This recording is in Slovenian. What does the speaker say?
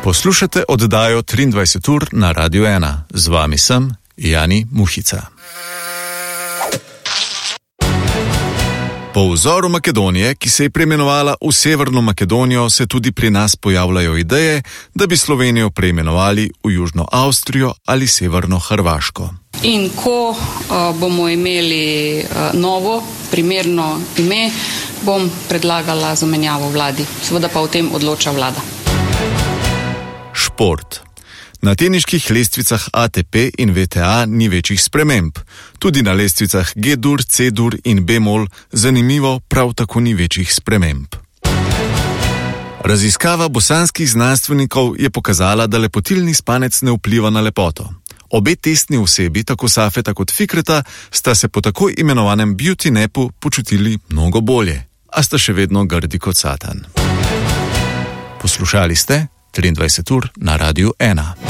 Poslušate oddajo 23 ur na Radio 1. Z vami sem Jani Muhica. Po vzoru Makedonije, ki se je preimenovala v Severno Makedonijo, se tudi pri nas pojavljajo ideje, da bi Slovenijo preimenovali v Južno Avstrijo ali Severno Hrvaško. In ko bomo imeli novo, primerno ime, bom predlagala zamenjavo vladi. Seveda pa o tem odloča vlada. Šport. Na teniških lestvicah ATP in VTA ni večjih sprememb. Tudi na lestvicah G-dur, C-dur in B-mol zanimivo prav tako ni večjih sprememb. Raziskava bosanskih znanstvenikov je pokazala, da lepotilni spanec ne vpliva na lepoto. Obe testni osebi, tako Safeta kot Fikreta, sta se po tako imenovanem beauty napu počutili mnogo bolje, a sta še vedno grdi kot Satan. Poslušali ste 23 ur na Radiu 1.